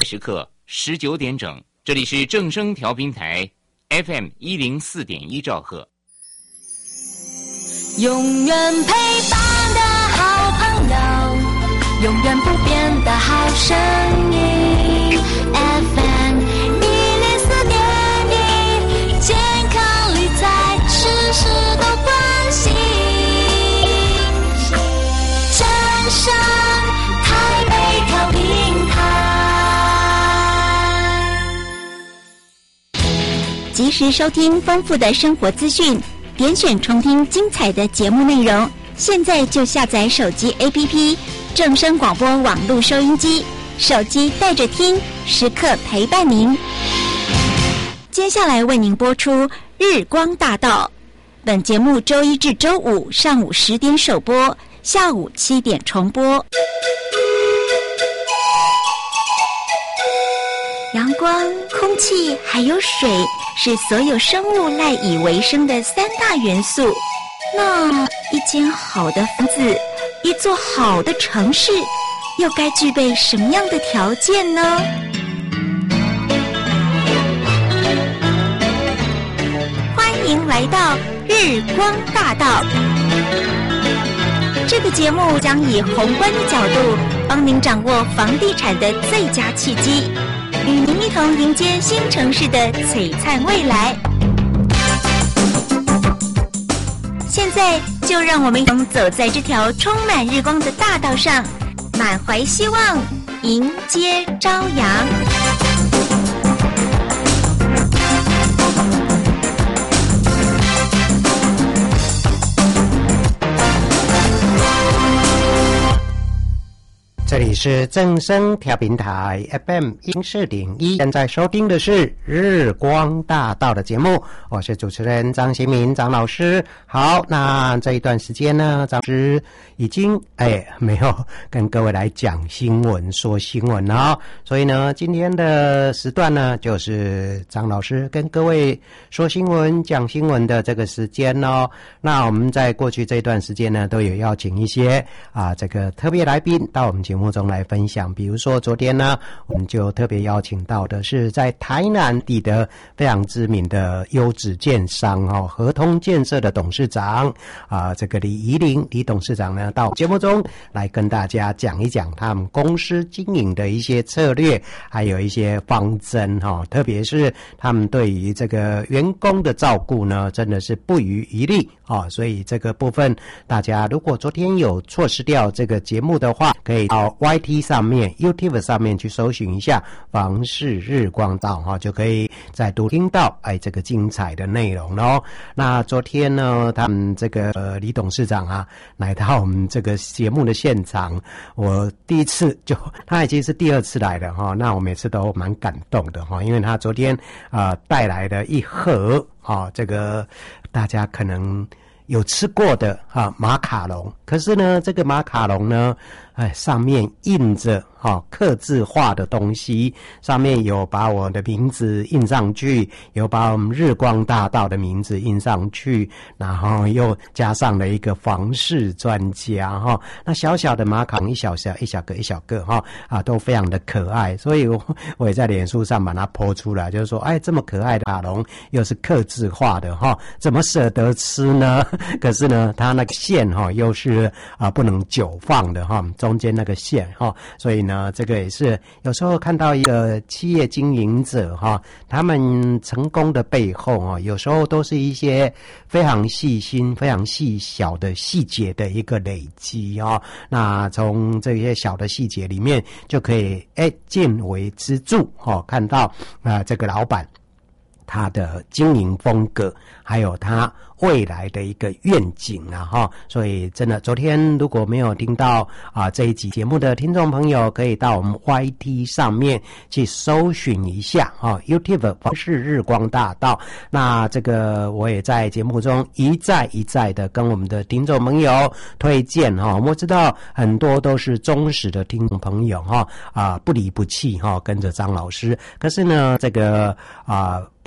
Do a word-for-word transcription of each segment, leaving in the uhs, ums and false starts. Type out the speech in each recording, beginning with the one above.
时刻十九点整，这里是正声调频台 F M 一零四点一兆赫。 永远陪伴的好朋友，永远不变的好声音 F M 一零四点一，健康理财事事都关心，正声台北调频台， 及时收听丰富的生活资讯，点选重听精彩的节目内容，现在就下载手机 A P P 正声广播网络收音机，手机带着听，时刻陪伴您。接下来为您播出日光大道，本节目周一至周五上午十点首播，下午七点重播。阳光、空气还有水是所有生物赖以为生的三大元素。那一间好的房子，一座好的城市，又该具备什么样的条件呢？欢迎来到日光大道。这个节目将以宏观的角度，帮您掌握房地产的最佳契机，与您一同迎接新城市的璀璨未来。现在就让我们一同走在这条充满日光的大道上，满怀希望，迎接朝阳。 这里是正声调频台 F M 一零四点一，现在收听的是日光大道的节目，我是主持人张新民张老师。好，那这一段时间呢，张老师已经哎没有跟各位来讲新闻说新闻了，所以呢，今天的时段呢，就是张老师跟各位说新闻讲新闻的这个时间哦。那我们在过去这段时间呢，都有邀请一些啊这个特别来宾到我们节目节目中来分享。比如说昨天呢，我们就特别邀请到的是在台南地的非常知名的优质建商哦，合通建设的董事长啊、呃，这个李怡玲李董事长呢，到节目中来跟大家讲一讲他们公司经营的一些策略，还有一些方针哈、哦，特别是他们对于这个员工的照顾呢，真的是不遗余力啊、哦，所以这个部分大家如果昨天有错失掉这个节目的话，可以到Y T 上面 YouTube 上面去搜寻一下房市日光道哈，就可以再度听到哎这个精彩的内容咯。那昨天呢，他们这个呃李董事长啊来到我们这个节目的现场，我第一次就他已经是第二次来了哈，那我每次都蛮感动的哈，因为他昨天啊、呃、带来了一盒啊这个大家可能有吃过的啊马卡龙，可是呢这个马卡龙呢哎上面印着哈客制化的东西，上面有把我的名字印上去，有把我们日光大道的名字印上去，然后又加上了一个房市专家哈。那小小的马卡龙一小小一小个一小个哈啊都非常的可爱，所以我我也在脸书上把它 po 出来，就是说哎这么可爱的马卡龙又是客制化的哈，怎么舍得吃呢？可是呢它那个馅哈又是啊不能久放的哈，中间那个馅哈，所以呢这个也是有时候看到一个企业经营者哈，他们成功的背后啊，有时候都是一些非常细心非常细小的细节的一个累积啊。那从这些小的细节里面就可以哎见微知著哈，看到啊、呃、这个老板他的经营风格，还有他未来的一个愿景啊哈，所以真的昨天如果没有听到啊这一集节目的听众朋友，可以到我们 Y T 上面去搜寻一下啊 YouTube 房市日光大道。那这个我也在节目中一再一再的跟我们的听众朋友推荐哈，我知道很多都是忠实的听众朋友哈啊不离不弃哈跟着张老师，可是呢这个啊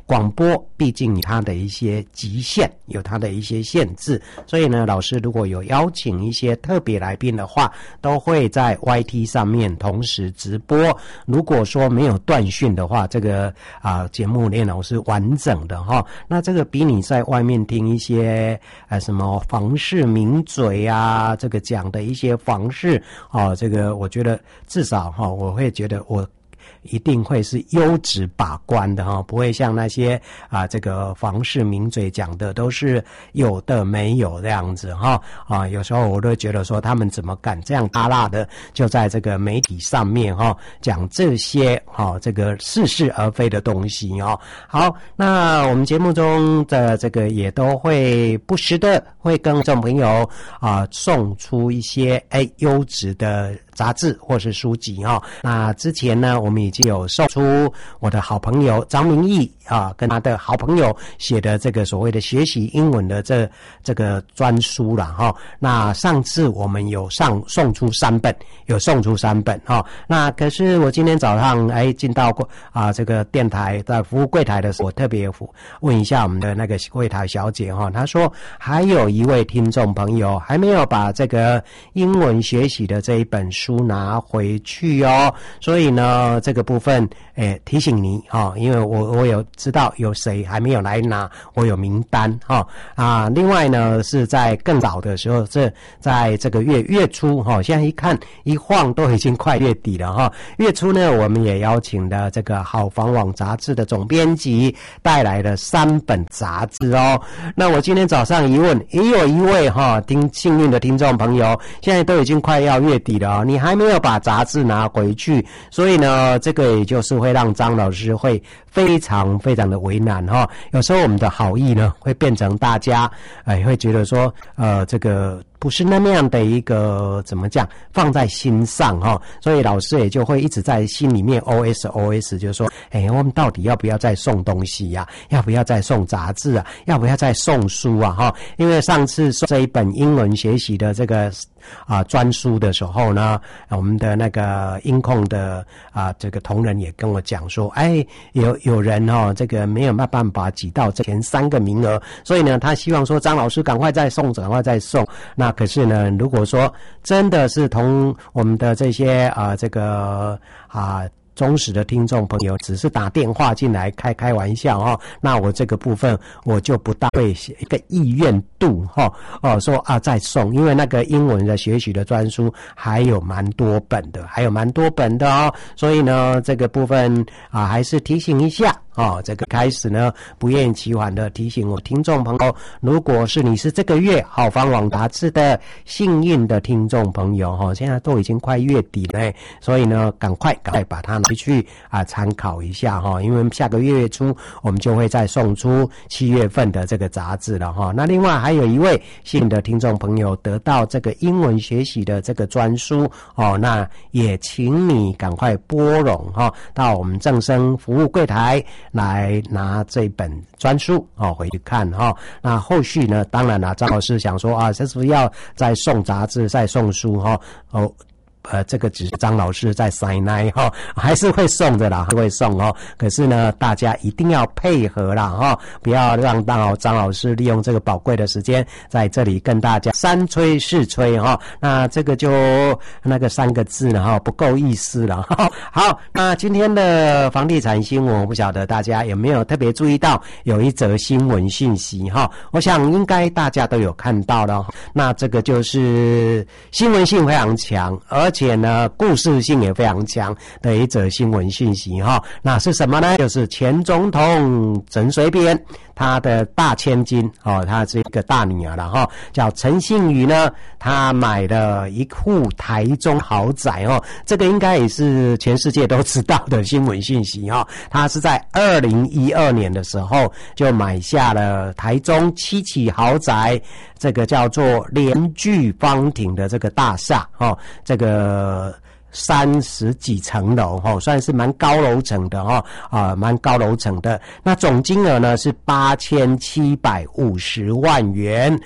广播毕竟有它的一些极限，有它的一些限制，所以呢，老师如果有邀请一些特别来宾的话，都会在 Y T 上面同时直播。如果说没有断讯的话，这个啊节目内容是完整的哈。那这个比你在外面听一些呃什么房事名嘴啊，这个讲的一些房事哦，这个我觉得至少哈，我会觉得我一定会是优质把关的哈，不会像那些啊这个房事名嘴讲的都是有的没有这样子哈啊，有时候我都觉得说他们怎么敢这样大辣的就在这个媒体上面哈讲这些哈这个似是而非的东西哦。好，那我们节目中的这个也都会不时的会跟众朋友啊送出一些哎优质的杂志或是书籍哈。那之前呢，我们已经有送出我的好朋友张明义啊，跟他的好朋友写的这个所谓的学习英文的这这个专书了哈。那上次我们有上送出三本，有送出三本哈。那可是我今天早上哎进到过啊这个电台在服务柜台的时候，我特别问一下我们的那个柜台小姐哈，她说还有一位听众朋友还没有把这个英文学习的这一本书拿回去哦，所以呢这个部分诶提醒你哈，因为我我有知道有谁还没有来拿，我有名单哈啊。另外呢是在更早的时候，这在这个月月初哈，现在一看一晃都已经快月底了哈。月初呢我们也邀请了这个好房网杂志的总编辑带来了三本杂志哦。那我今天早上一问，也有一位哈听幸运的听众朋友，现在都已经快要月底了哦，你还没有把杂志拿回去，所以呢这个也就是会让张老师会非常非常的为难哈。有时候我们的好意呢会变成大家哎会觉得说呃这个不是那么样的一个怎么讲放在心上哈，所以老师也就会一直在心里面 O S O S 就是说哎我们到底要不要再送东西呀、啊、要不要再送杂志啊，要不要再送书啊哈。因为上次送这一本英文学习的这个啊专书的时候呢，我们的那个音控的啊这个同仁也跟我讲说哎有有人哦这个没有办法挤到这前三个名额，所以呢他希望说张老师赶快再送赶快再送。那可是呢如果说真的是同我们的这些啊这个啊忠实的听众朋友只是打电话进来开开玩笑哈、哦，那我这个部分我就不大会一个意愿度哈 哦, 哦说啊再送，因为那个英文的学习的专书还有蛮多本的，还有蛮多本的哦，所以呢这个部分啊还是提醒一下。哦，这个开始呢，不厌其烦的提醒我听众朋友，如果是你是这个月好房网杂志的幸运的听众朋友哈，现在都已经快月底了，所以呢，赶快赶快把它拿去啊参考一下哈，因为下个月初我们就会再送出七月份的这个杂志了哈。那另外还有一位幸运的听众朋友得到这个英文学习的这个专书哦，那也请你赶快拨冗哈到我们正声服务柜台。来拿这本专书哦回去看哈、哦。那后续呢，当然了，张老师想说啊，这是不是要再送杂志、再送书哈、哦？哦。呃，这个只是张老师在塞奶哈，还是会送的啦，会送哦。可是呢，大家一定要配合啦哈，不要让张张老师利用这个宝贵的时间在这里跟大家三吹四吹哈。那这个就那个三个字呢哈，不够意思了哈。好，那今天的房地产新闻，我不晓得大家有没有特别注意到有一则新闻讯息哈？我想应该大家都有看到了。那这个就是新闻性非常强，而而且呢故事性也非常强的一则新闻讯息哈。那是什么呢？就是前总统陈水扁他的大千金哦，他是一个大女儿了哈，叫陈幸妤呢，他买了一户台中豪宅哦，这个应该也是全世界都知道的新闻讯息哈。他是在二零一二年的时候就买下了台中七期豪宅，这个叫做联聚芳庭的这个大厦哦，这个三十几层楼哈，算是蛮高楼层的哈啊，蛮高楼层的。那总金额呢是八千七百五十万元。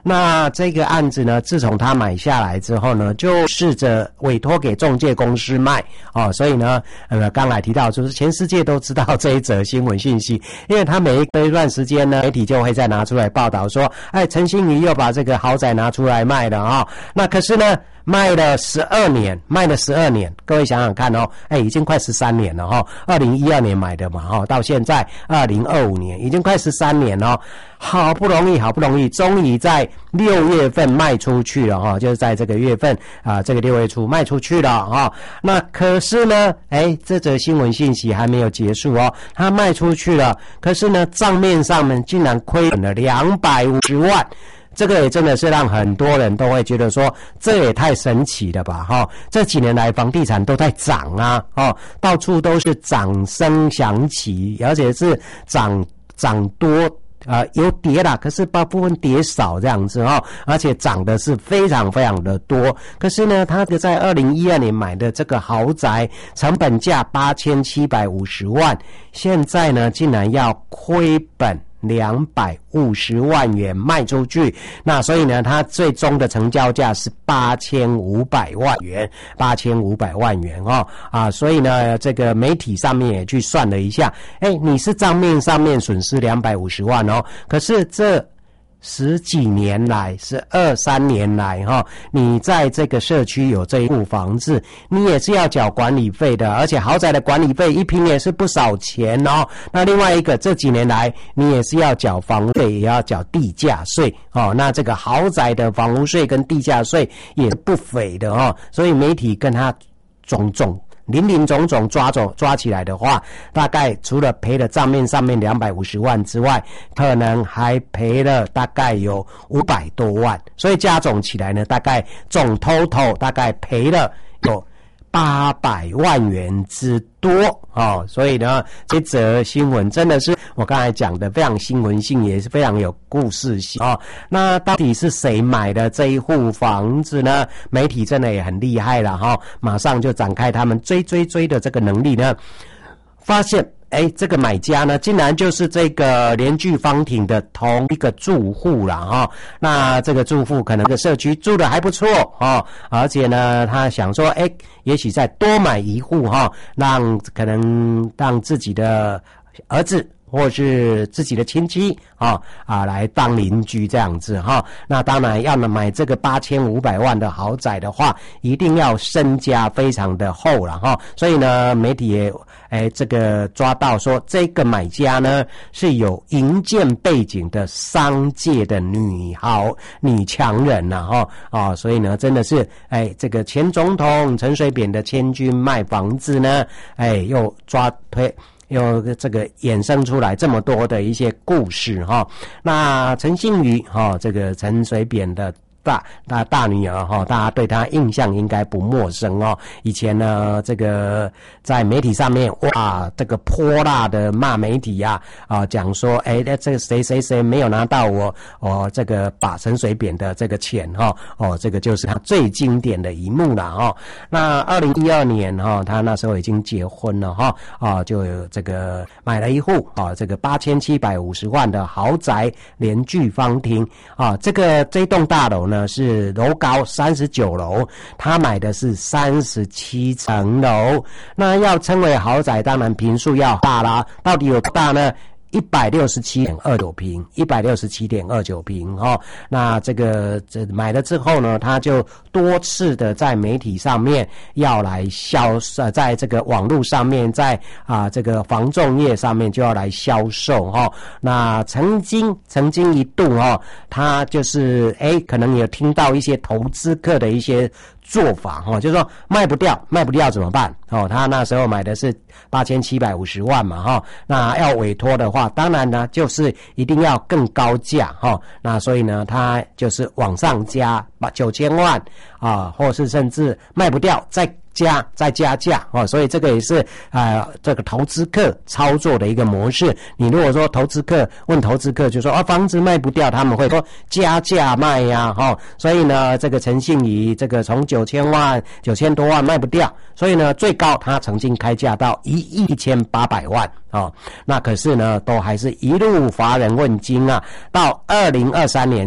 那这个案子呢，自从他买下来之后呢，就试着委托给仲介公司卖哦，所以呢，呃，刚才提到就是全世界都知道这一则新闻讯息，因为他每一隔一段时间呢，媒体就会再拿出来报道说，哎，陈欣怡又把这个豪宅拿出来卖了啊、哦。那可是呢，卖了十二年，卖了十二年，各位想想看哦，哎，已经快十三年了哈、哦，二零一二年买的嘛哈、哦，到现在二零二五年，已经快十三年了、哦，好不容易，好不容易，终于在六月份卖出去了哈、哦，就是在这个月份啊、呃，这个六月初卖出去了哈、哦。那可是呢，哎，这则新闻信息还没有结束哦，他卖出去了，可是呢，账面上面竟然亏本了两百五十万。这个也真的是让很多人都会觉得说，这也太神奇了吧哈！这几年来房地产都在涨啊，哦，到处都是掌声响起，而且是涨涨多。呃，有跌啦，可是大部分跌少这样子哦，而且涨的是非常非常的多。可是呢，他的在二零一二年买的这个豪宅，成本价八千七百五十万，现在呢竟然要亏本两百五十万元卖出去，那所以呢，它最终的成交价是八千五百万元，八千五百万元哦啊，所以呢，这个媒体上面也去算了一下，哎，你是账面上面损失两百五十万哦，可是这十几年来，十二三年来哈，你在这个社区有这一户房子，你也是要缴管理费的，而且豪宅的管理费一平也是不少钱哦。那另外一个，这几年来你也是要缴房屋税，也要缴地价税哦。那这个豪宅的房屋税跟地价税也是不菲的哦，所以媒体跟他种种。林林总总抓走抓起来的话，大概除了赔了账面上面两百五十万之外，可能还赔了大概有五百多万，所以加总起来呢，大概总 total 大概赔了有八百万元之多哦，所以呢，这则新闻真的是我刚才讲的非常新闻性，也是非常有故事性哦。那到底是谁买的这一户房子呢？媒体真的也很厉害了哈、哦，马上就展开他们追追追的这个能力呢，发现。哎，这个买家呢，竟然就是这个联聚芳庭的同一个住户啦哈、哦。那这个住户可能这个社区住的还不错哦，而且呢，他想说，哎，也许再多买一户哈、哦，让可能让自己的儿子。或是自己的亲戚啊啊来当邻居这样子哈，那当然要买这个八千五百万的豪宅的话，一定要身家非常的厚了哈。所以呢，媒体也哎这个抓到说，这个买家呢是有营建背景的商界的女豪女强人呐哈啊，所以呢真的是哎这个前总统陈水扁的千金卖房子呢，哎又抓推。有这个衍生出来这么多的一些故事哈，那陈欣瑜哈，这个陈水扁的大大大女儿哈，大家对她印象应该不陌生哦。以前呢，这个在媒体上面哇，这个泼辣的骂媒体呀、啊，啊，讲说，哎，这个谁谁谁没有拿到我哦，这个把陈水扁的这个钱哈，哦，这个就是他最经典的一幕了哈。那二零一二年哈，他那时候已经结婚了哈，啊，就有这个买了一户啊，这个八千七百五十万的豪宅联聚芳庭啊，这个这栋大楼呢。呢是楼高三十九楼，他买的是三十七层楼。那要称为豪宅，当然坪数要大啦。到底有多大呢？一百六十七点二九平，一百六十七点二九平哈。那这个这买了之后呢，他就多次的在媒体上面要来销售，在这个网络上面，在啊这个房仲业上面就要来销售哈。那曾经曾经一度哈，他就是哎，可能有听到一些投资客的一些做法哈，就是说卖不掉，卖不掉怎么办？哦，他那时候买的是八千七百五十万嘛哈，那要委托的话，当然呢就是一定要更高价哈，那所以呢他就是往上加把九千万啊，或是甚至卖不掉再加再加价哦，所以这个也是啊、呃、这个投资客操作的一个模式。你如果说投资客问投资客就说啊房子卖不掉，他们会说加价卖呀哈、哦，所以呢这个陈信仪这个从九千万九千多万卖不掉，所以呢最高他曾经开价到一亿一千八百万哦，那可是呢都还是一路乏人问津啊，到二零二三年去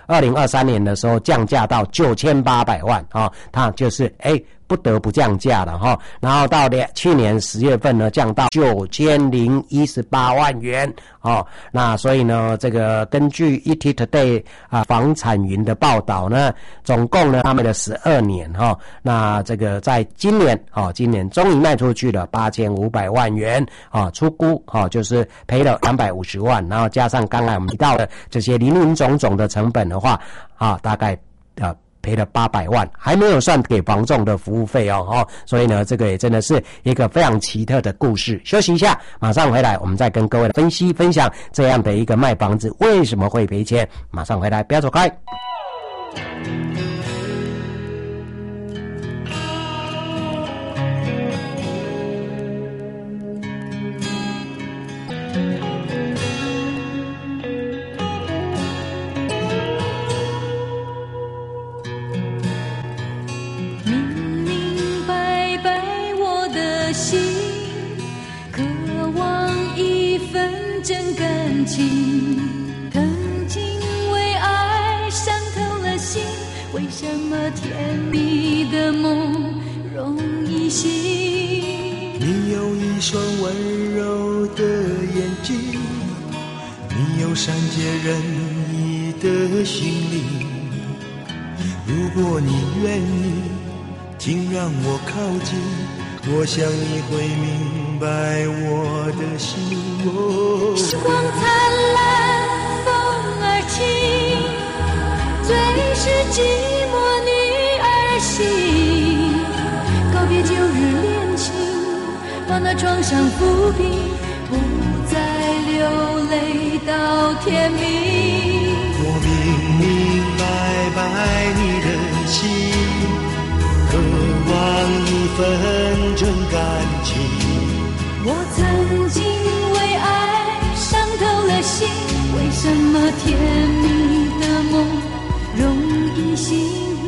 二零二三年的时候降价到九千八百万啊，它就是哎。不得不降价了哈，然后到去年十月份呢，降到九千零一十八万元哦。那所以呢，这个根据 E T Today 啊房产云的报道呢，总共呢他们的十二年哈、哦，那这个在今年哦，今年终于卖出去了八千五百万元啊、哦，出估哦就是赔了两百五十万，然后加上刚才我们提到的这些林林总总的成本的话啊，大概啊。赔了八百万，还没有算给房仲的服务费哦，哦，所以呢，这个也真的是一个非常奇特的故事。休息一下，马上回来，我们再跟各位分析分享这样的一个卖房子为什么会赔钱。马上回来，不要走开。 曾经为爱伤透了心，为什么甜蜜的梦容易醒？ 你有一双温柔的眼睛，你有善解人意的心灵。如果你愿意，请让我靠近，我想你会明白我的心。哦， 时光灿烂，风儿轻，最是寂寞女儿心。告别旧日恋情，把那创伤抚平，不再流泪到天明。 我明明白白你的心，渴望一份真感情。 我曾经为爱伤透了心，为什么甜蜜的梦容易醒？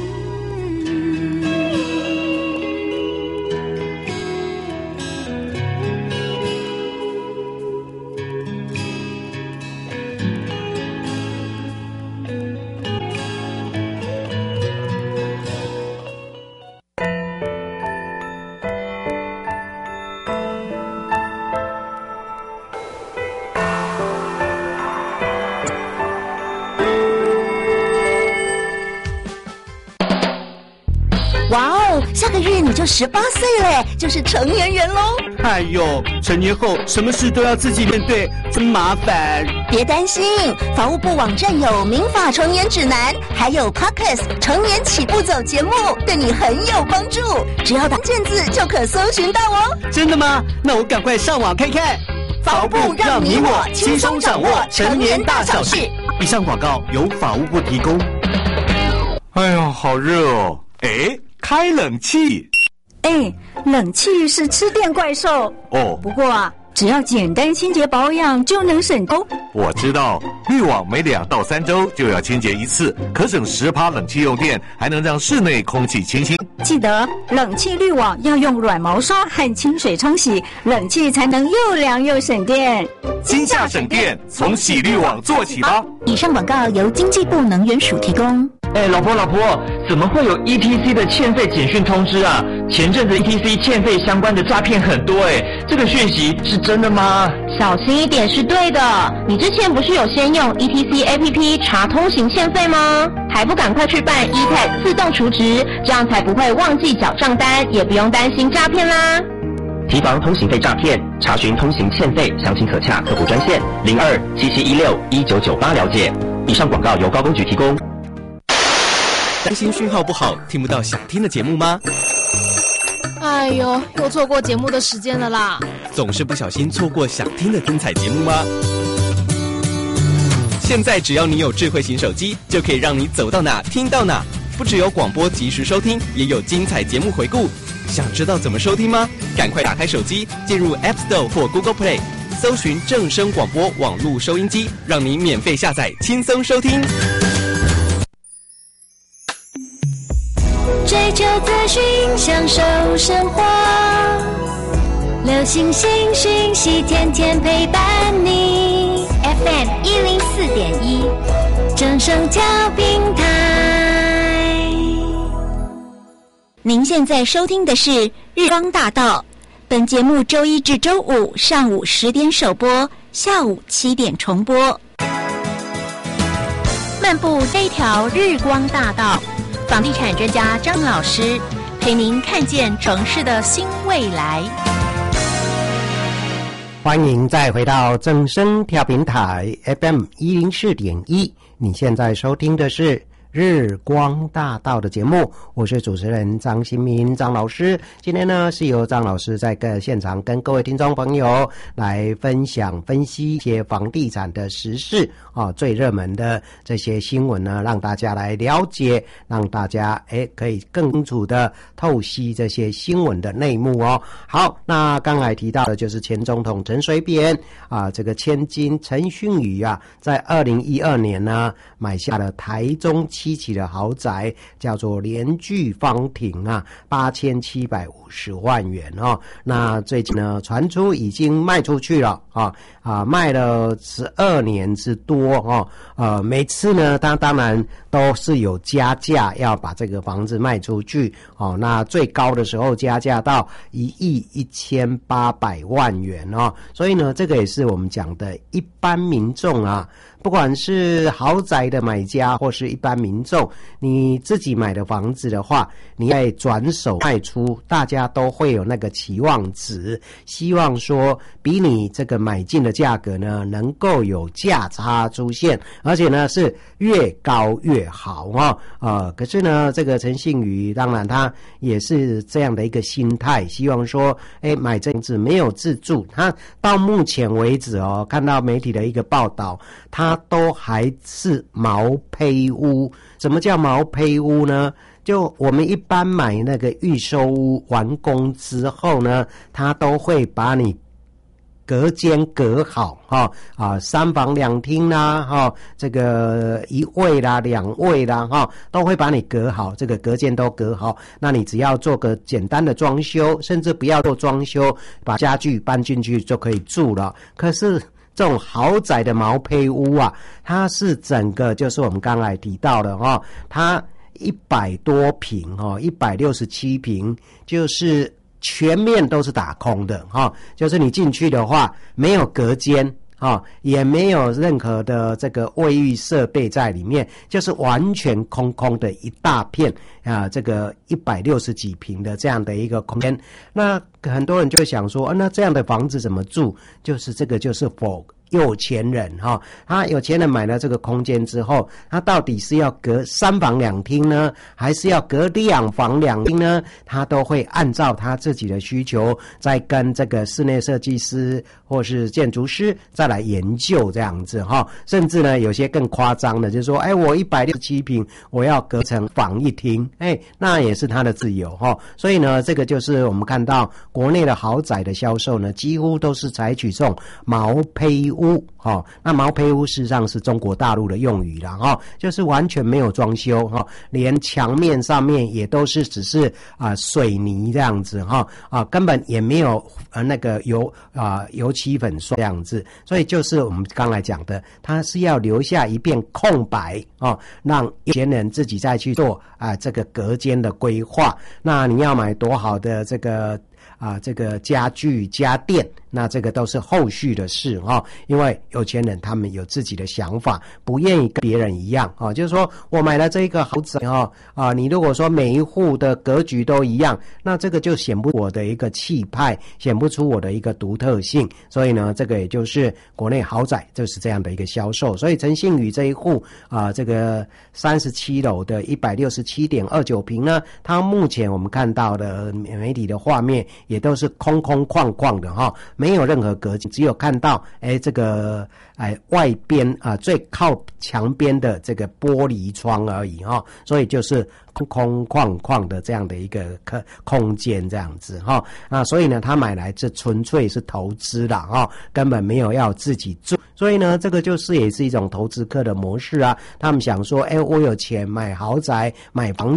下个月你就十八岁了，就是成年人喽。 哎呦，成年后什么事都要自己面对，真麻烦。 别担心，法务部网站有民法成年指南，还有 Podcast 成年起步走节目，对你很有帮助。只要打键字就可搜寻到哦。 真的吗？那我赶快上网看看。 法务部让你我轻松掌握成年大小事。 以上广告由法务部提供。 哎呀，好热哦！哎。开冷气， 哎，冷气是吃电怪兽哦。 不过啊，只要简单清洁保养就能省工。 我知道，滤网每两到三周就要清洁一次，可省十趴冷气用电，还能让室内空气清新。 记得冷气滤网要用软毛刷和清水冲洗，冷气才能又凉又省电。 今夏省电，从洗滤网做起吧。 以上广告由经济部能源署提供。 哎，老婆老婆，怎么会有 E T C 的欠费简讯通知啊？前阵子 E T C 欠费相关的诈骗很多哎，这个讯息是真的吗？ 小心一点是对的。你之前不是有先用 E T C A P P 查通行欠费吗？还不赶快去办 E T A G 自动储值，这样才不会忘记缴账单，也不用担心诈骗啦。 提防通行费诈骗，查询通行欠费，详情可洽客服专线零二七七一六一九九八了解。以上广告由高工局提供。 担心讯号不好，听不到想听的节目吗？ 哎呦，又错过节目的时间了啦！ 总是不小心错过想听的精彩节目吗？现在只要你有智慧型手机，就可以让你走到哪听到哪。不只有广播及时收听，也有精彩节目回顾。想知道怎么收听吗？赶快打开手机，进入 App Store 或 Google Play， 搜寻正声广播网络收音机，让你免费下载，轻松收听。 追求资讯，享受生活，流行新讯息，天天陪伴你。F M 一零四点一， 正声调频台。 您现在收听的是日光大道，本节目周一至周五上午十点首播，下午七点重播。 漫步这一条日光大道，房地产专家张老师陪您看见城市的新未来。 欢迎再回到正声调频台 F M 一零四点一，你现在收听的是日光大道的节目，我是主持人张新民张老师。今天呢是由张老师在个现场跟各位听众朋友来分享分析一些房地产的时事啊，最热门的这些新闻呢，让大家来了解，让大家诶可以更清楚的透析这些新闻的内幕哦。好，那刚才提到的就是前总统陈水扁啊，这个千金陈幸妤啊，在二零一二年呢买下了台中七期的豪宅，叫做联聚芳庭啊，八千七百五十万元哦。那最近呢，传出已经卖出去了啊啊，卖了十二年之多哦。呃，每次呢，他当然都是有加价，要把这个房子卖出去哦。那最高的时候加价到一亿一千八百万元哦。所以呢，这个也是我们讲的一般民众啊。不管是豪宅的买家或是一般民众，你自己买的房子的话，你在转手卖出，大家都会有那个期望值，希望说比你这个买进的价格呢能够有价差出现，而且呢是越高越好哦。呃，可是呢，这个陈幸妤当然他也是这样的一个心态，希望说，哎，买这房子没有自住，他到目前为止哦，看到媒体的一个报道，他都还是毛坯屋。什么叫毛坯屋呢？就我们一般买那个预售屋完工之后呢，他都会把你隔间隔好哈啊，三房两厅啦哈，这个一卫啦、两卫啦哈，都会把你隔好，这个隔间都隔好。那你只要做个简单的装修，甚至不要做装修，把家具搬进去就可以住了。可是这种豪宅的毛坯屋啊，它是整个就是我们刚才提到的哈，它一百多坪哈，一百六十七坪，就是全面都是打空的哈，就是你进去的话没有隔间啊，也没有任何的这个卫浴设备在里面，就是完全空空的一大片啊，这个一百六十几坪的这样的一个空间。那很多人就会想说，啊，那这样的房子怎么住？就是这个就是否有钱人哈，他有钱人买了这个空间之后，他到底是要隔三房两厅呢，还是要隔两房两厅呢？他都会按照他自己的需求，再跟这个室内设计师或是建筑师再来研究这样子哈。甚至呢，有些更夸张的，就是说，哎，我一百六十七坪，我要隔成房一厅，哎，那也是他的自由哈。所以呢，这个就是我们看到国内的豪宅的销售呢，几乎都是采取这种毛坯屋哈，那毛坯屋事实上是中国大陆的用语啦哈，就是完全没有装修哈，连墙面上面也都是只是啊、呃、水泥这样子哈啊，根本也没有呃那个油啊、呃、油漆粉刷这样子，所以就是我们刚才讲的，它是要留下一片空白啊，让有钱人自己再去做啊、呃、这个隔间的规划。那你要买多好的这个啊，这个家具家电，那这个都是后续的事哈、哦。因为有钱人他们有自己的想法，不愿意跟别人一样啊、哦。就是说我买了这一个豪宅哈啊，你如果说每一户的格局都一样，那这个就显不出我的一个气派，显不出我的一个独特性。所以呢，这个也就是国内豪宅就是这样的一个销售。所以陈幸妤这一户啊，这个三十七楼的一百六十七点二九坪呢，它目前我们看到的媒体的画面也都是空空旷旷的哈，没有任何隔间，只有看到哎这个哎外边啊最靠墙边的这个玻璃窗而已哈，所以就是空空旷旷的这样的一个空间这样子哈。那所以呢，他买来这纯粹是投资啦哈，根本没有要自己住。所以呢，这个就是也是一种投资客的模式啊。他们想说，哎，我有钱买豪宅、买房子，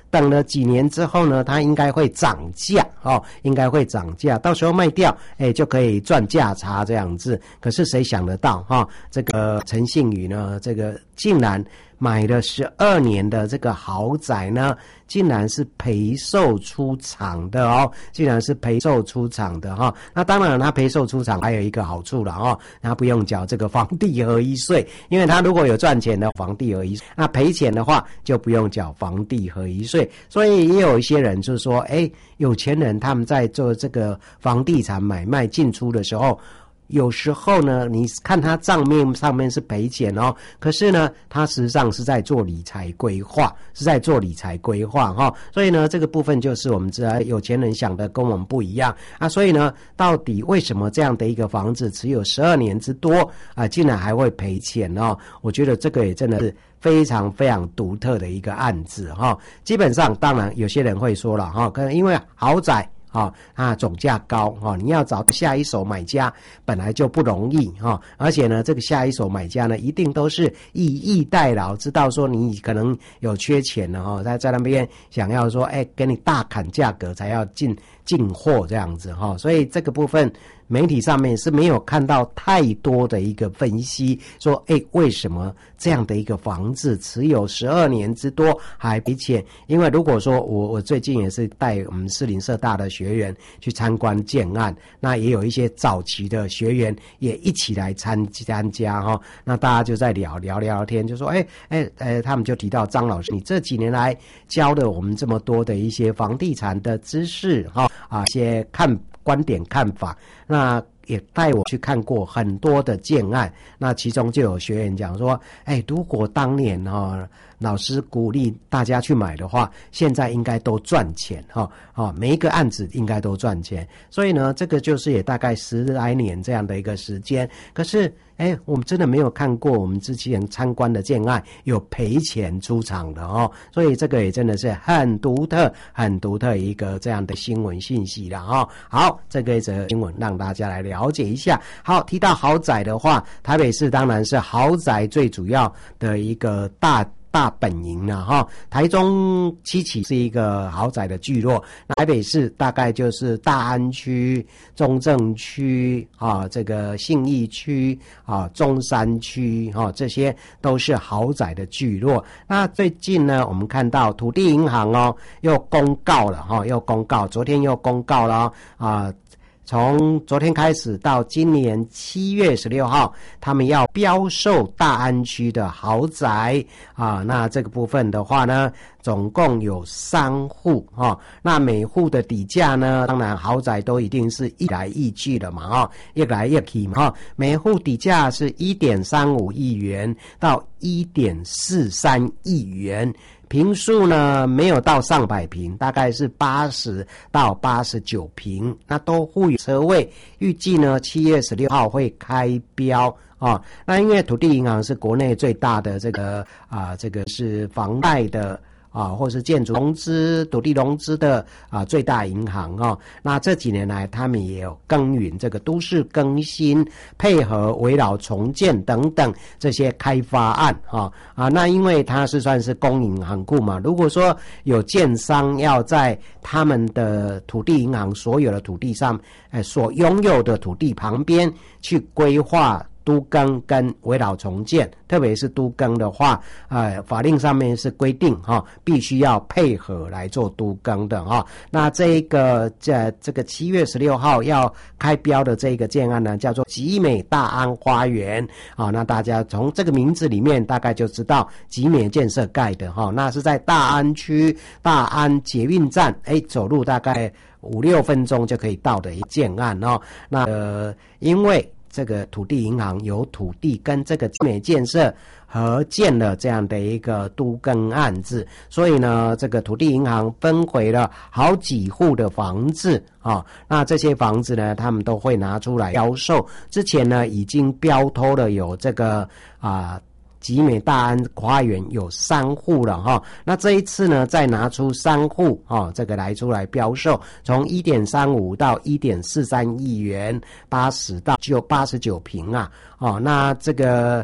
等了几年之后呢，它应该会涨价哦，应该会涨价，到时候卖掉，哎，就可以赚价差这样子。可是谁想得到哈、哦？这个陈信宇呢，这个竟然买了十二年的这个豪宅呢，竟然是赔售出场的哦，竟然是赔售出场的哈、哦。那当然，他赔售出场还有一个好处了哦，他不用缴这个房地合一税，因为他如果有赚钱的房地合一税，那赔钱的话就不用缴房地合一税。所以也有一些人就是说，哎，有钱人他们在做这个房地产买卖进出的时候，有时候呢，你看他账面上面是赔钱哦，可是呢，他实际上是在做理财规划，是在做理财规划哈、哦。所以呢，这个部分就是我们知道有钱人想的跟我们不一样啊。所以呢，到底为什么这样的一个房子持有十二年之多啊，竟然还会赔钱哦？我觉得这个也真的是非常非常独特的一个案子哈、哦。基本上，当然有些人会说了哈，可能因为豪宅。啊、哦，啊，总价高哈、哦，你要找下一手买家本来就不容易哈、哦，而且呢，这个下一手买家呢，一定都是以逸待劳，知道说你可能有缺钱了哈，他在那边想要说，哎，给你大砍价格才要进进货这样子哈、哦，所以这个部分媒体上面是没有看到太多的一个分析，说，哎，为什么这样的一个房子持有十二年之多还赔钱？因为如果说我我最近也是带我们士林社大的学员去参观建案，那也有一些早期的学员也一起来参参加哈、哦，那大家就在聊聊聊天，就说，哎哎哎，他们就提到张老师，你这几年来教了我们这么多的一些房地产的知识哈、哦、啊，一些看观点看法，那也带我去看过很多的建案，那其中就有学员讲说，哎，如果当年哈、哦、老师鼓励大家去买的话，现在应该都赚钱哈、哦哦、每一个案子应该都赚钱。所以呢，这个就是也大概十来年这样的一个时间。可是哎，我们真的没有看过我们之前参观的建案有赔钱出场的哦，所以这个也真的是很独特、很独特一个这样的新闻信息了哦。好，这个一则新闻让大家来了解一下。好，提到豪宅的话，台北市当然是豪宅最主要的一个大。大本营了哈，台中七期是一个豪宅的聚落，台北市大概就是大安区、中正区啊，这个信义区啊、中山区啊，这些都是豪宅的聚落。那最近呢，我们看到土地银行哦又公告了哈，又公告，昨天又公告了啊。从昨天开始到今年七月十六号，他们要标售大安区的豪宅啊。那这个部分的话呢，总共有三户啊。那每户的底价呢，当然豪宅都一定是一来一去的嘛啊，一来一去嘛啊。每户底价是 一点三五亿元到 一点四三亿元。坪数呢没有到上百坪，大概是八十到八十九坪，那都附有车位。预计呢七月十六号会开标啊。那因为土地银行是国内最大的这个啊，这个是房贷的。啊，或是建筑融资、土地融资的啊最大银行哦。那这几年来，他们也有耕耘这个都市更新，配合围绕重建等等这些开发案啊啊。那因为它是算是公营行库嘛，如果说有建商要在他们的土地银行所有的土地上，哎，所拥有的土地旁边去规划。都更跟围绕重建，特别是都更的话，呃，法令上面是规定哈、哦，必须要配合来做都更的哈、哦。那这一个这这个七月十六号要开标的这个建案呢，叫做集美大安花园啊、哦。那大家从这个名字里面大概就知道集美建设盖的哈、哦。那是在大安区大安捷运站，哎，走路大概五六分钟就可以到的一建案哦。那呃，因为这个土地银行有土地跟这个集美建设合建了这样的一个都更案子，所以呢，这个土地银行分回了好几户的房子啊、哦。那这些房子呢，他们都会拿出来标售。之前呢，已经标偷了有这个啊。集美大安花园有三户了哈，那这一次呢，再拿出三户啊，这个来出来标售，从 一点三五 到 一点四三亿元，八十到就八十九坪啊，哦，那这个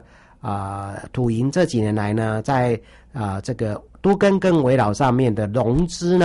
啊、呃，土银这几年来呢，在啊、呃、这个都更跟围绕上面的融资呢。